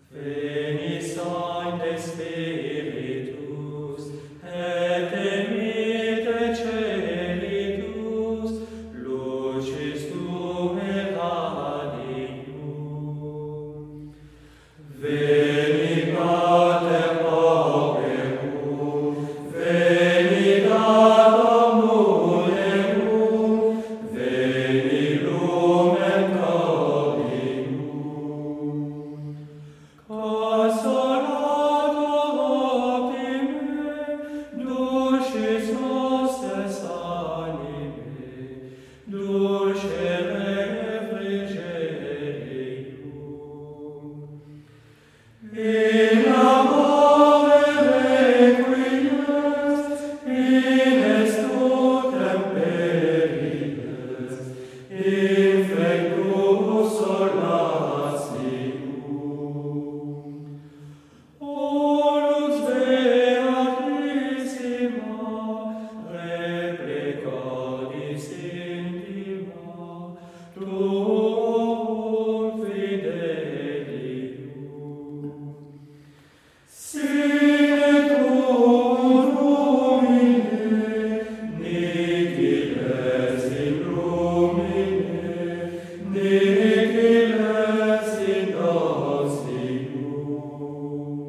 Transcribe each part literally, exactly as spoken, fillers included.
Veni Sancte Spiritus, et emite celitus, lucis tuae radium. Veni Pater Pauperum, veni Datum Munerum, veni lumen Dominum. Consolator optime, dulcis nostres anime, dulce refrigerium. In amore requies, in estutem peries, infectus solatium. O lux beatissima, replicadis intima, tuum fidelium. Sine tuum lumine, nihil in lumine, nihil in nocium.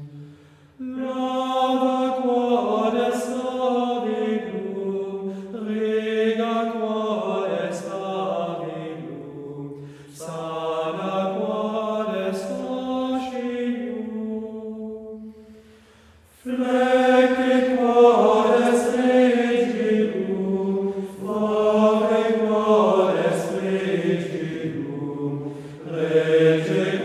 Lava quod est avidum, riga quod est avidum, sana quod est oceum. Flectit quod est rigidum, fave quod est rigidum, rege